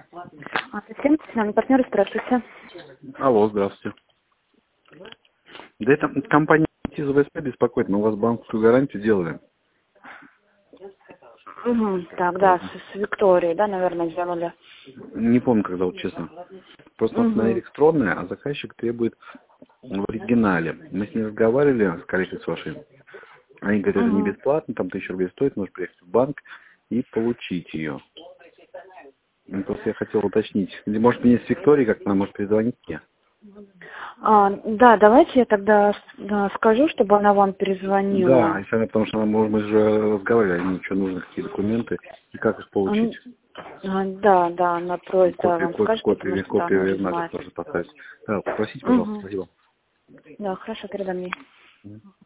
Система профессиональный партнер, здравствуйте. Алло, здравствуйте. Да это компания ВСП беспокоит, мы у вас банковскую гарантию делаем. Угу. Так, да, с Викторией, да, наверное, делали. Не помню, как зовут, честно. Просто она электронная, а заказчик требует в оригинале. Мы с ней разговаривали, с коллегой с вашей. Они говорят, это не бесплатно, там 1000 рублей стоит, можешь приехать в банк и получить ее. Просто я хотел уточнить. Или, может, мне с Викторией как-то она может перезвонить мне? Да, давайте я тогда скажу, чтобы она вам перезвонила. Да, если она, потому что мы же разговаривали, они что нужно, какие документы и как их получить. Да, она просит вам скажет, потому что она копию не надо знает. тоже поставить. Да, попросите, пожалуйста, спасибо. Да, хорошо, передам ей.